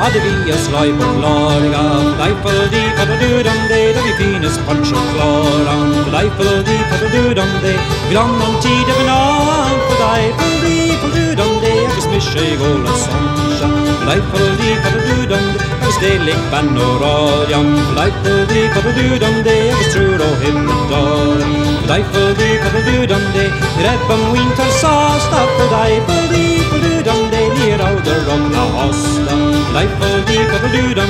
hadde vi oss lai på klariga. Fleipel-di-faddel-du-dam-de, da vi finnes punch og klaran. Fleipel-di-faddel-du-dam-de, grannan tid av en annen. Fleipel-di-faddel-du-dam-de, jeg smisje i gåla sånnsja. Fleipel-di-faddel-du-dam-de, jeg stelig bann og radian. Fleipel-di-faddel-du-dam-de, jeg tror og himmel-daran. Fleipel-di-faddel-du-dam-de, rebben winter sasta. Fleipel-di-faddel-du-dam-de, nir av der om la hosta. Fleipel-di-faddel-du-dam-de,